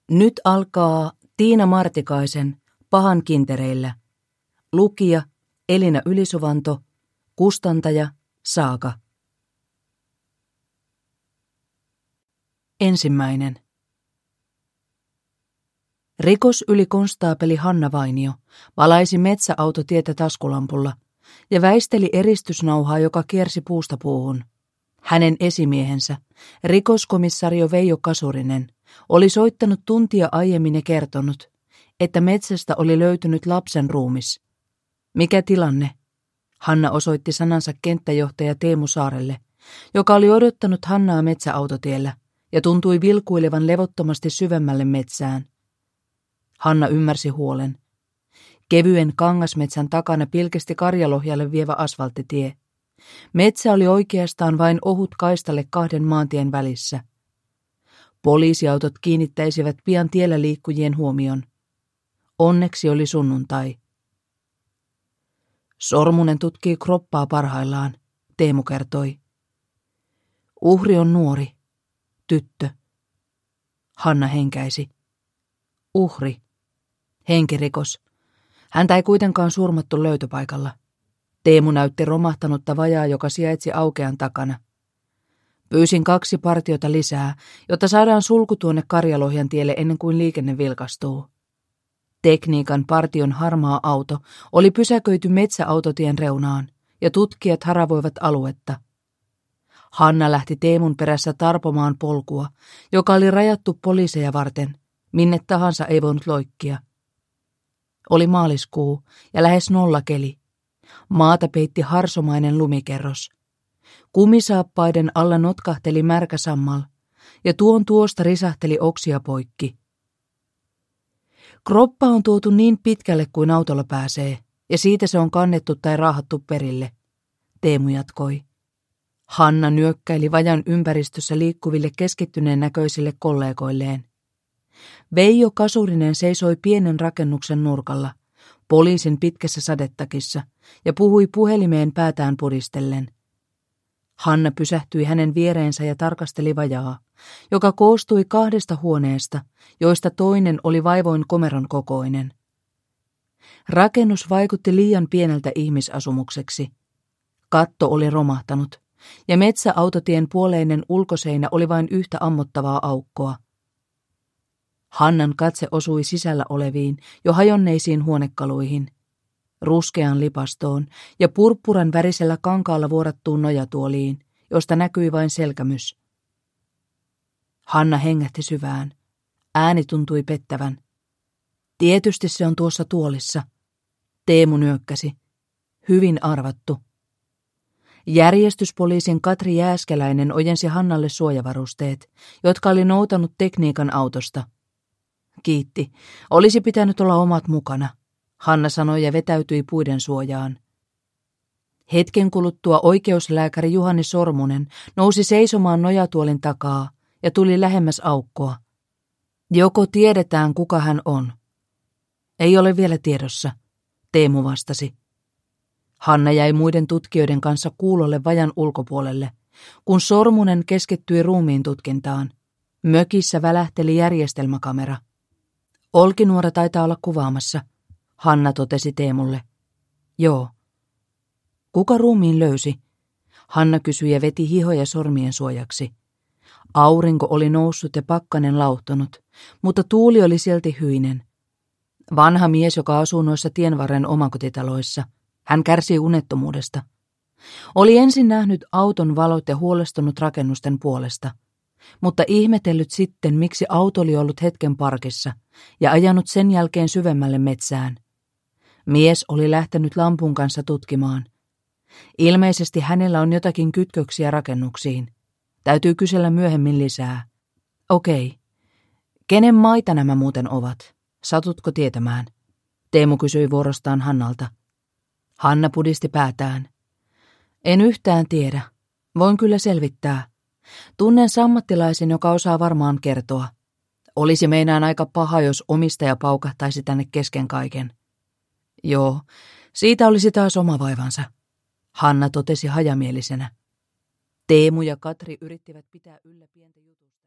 Nyt alkaa Tiina Martikaisen Pahan kintereillä. Lukija Elina Ylisuvanto, kustantaja Saaka. 1. Rikosylikonstaapeli Hanna Vainio valaisi metsäautotietä taskulampulla ja väisteli eristysnauhaa, joka kiersi puusta puuhun. Hänen esimiehensä, rikoskomissario Veijo Kasurinen, oli soittanut tuntia aiemmin ja kertonut, että metsästä oli löytynyt lapsen ruumis. Mikä tilanne? Hanna osoitti sanansa kenttäjohtaja Teemu Saarelle, joka oli odottanut Hannaa metsäautotiellä ja tuntui vilkuilevan levottomasti syvemmälle metsään. Hanna ymmärsi huolen. Kevyen kangasmetsän takana pilkesti Karjalohjalle vievä asfalttitie. Metsä oli oikeastaan vain ohut kaistalle 2 maantien välissä. Poliisiautot kiinnittäisivät pian tiellä liikkujien huomion. Onneksi oli sunnuntai. Sormunen tutkii kroppaa parhaillaan, Teemu kertoi. Uhri on nuori, tyttö. Hanna henkäisi. Uhri. Henkirikos. Häntä ei kuitenkaan surmattu löytöpaikalla. Teemu näytti romahtanutta vajaa, joka sijaitsi aukean takana. Pyysin 2 partiota lisää, jotta saadaan sulku tuonne Karjalohjan tielle ennen kuin liikenne vilkastuu. Tekniikan partion harmaa auto oli pysäköity metsäautotien reunaan, ja tutkijat haravoivat aluetta. Hanna lähti Teemun perässä tarpomaan polkua, joka oli rajattu poliiseja varten, minne tahansa ei voinut loikkia. Oli maaliskuu ja lähes nollakeli. Maata peitti harsomainen lumikerros. Kumisaappaiden alla notkahteli märkä sammal, ja tuosta risahteli oksia poikki. Kroppa on tuotu niin pitkälle kuin autolla pääsee, ja siitä se on kannettu tai raahattu perille, Teemu jatkoi. Hanna nyökkäili vajan ympäristössä liikkuville keskittyneen näköisille kollegoilleen. Veijo Kasurinen seisoi pienen rakennuksen nurkalla, poliisin pitkässä sadetakissa, ja puhui puhelimeen päätään pudistellen. Hanna pysähtyi hänen viereensä ja tarkasteli vajaa, joka koostui 2 huoneesta, joista toinen oli vaivoin komeron kokoinen. Rakennus vaikutti liian pieneltä ihmisasumukseksi. Katto oli romahtanut, ja metsäautotien puoleinen ulkoseinä oli vain yhtä ammottavaa aukkoa. Hannan katse osui sisällä oleviin, jo hajonneisiin huonekaluihin, ruskeaan lipastoon ja purppuran värisellä kankaalla vuorattuun nojatuoliin, josta näkyi vain selkämys. Hanna hengähti syvään. Ääni tuntui pettävän. Tietysti se on tuossa tuolissa. Teemu nyökkäsi. Hyvin arvattu. Järjestyspoliisin Katri Jääskeläinen ojensi Hannalle suojavarusteet, jotka oli noutanut tekniikan autosta. Kiitti. Olisi pitänyt olla omat mukana, Hanna sanoi ja vetäytyi puiden suojaan. Hetken kuluttua oikeuslääkäri Juhani Sormunen nousi seisomaan nojatuolin takaa ja tuli lähemmäs aukkoa. Joko tiedetään, kuka hän on? Ei ole vielä tiedossa, Teemu vastasi. Hanna jäi muiden tutkijoiden kanssa kuulolle vajan ulkopuolelle, kun Sormunen keskittyi ruumiin tutkintaan. Mökissä välähteli järjestelmäkamera. Olkinuora taitaa olla kuvaamassa, Hanna totesi Teemulle. Joo. Kuka ruumiin löysi? Hanna kysyi ja veti hihoja sormien suojaksi. Aurinko oli noussut ja pakkanen lauhtunut, mutta tuuli oli silti hyinen. Vanha mies, joka asuu noissa tienvarren omakotitaloissa. Hän kärsii unettomuudesta. Oli ensin nähnyt auton valot ja huolestunut rakennusten puolesta, mutta ihmetellyt sitten, miksi auto oli ollut hetken parkissa ja ajanut sen jälkeen syvemmälle metsään. Mies oli lähtenyt lampun kanssa tutkimaan. Ilmeisesti hänellä on jotakin kytköksiä rakennuksiin. Täytyy kysellä myöhemmin lisää. Okei. Kenen maita nämä muuten ovat? Satutko tietämään? Teemu kysyi vuorostaan Hannalta. Hanna pudisti päätään. En yhtään tiedä. Voin kyllä selvittää. Tunnen sammattilaisen, joka osaa varmaan kertoa. Olisi meinaan aika paha, jos omistaja paukahtaisi tänne kesken kaiken. Joo, siitä olisi taas oma vaivansa, Hanna totesi hajamielisenä. Teemu ja Katri yrittivät pitää yllä pientä jutusta.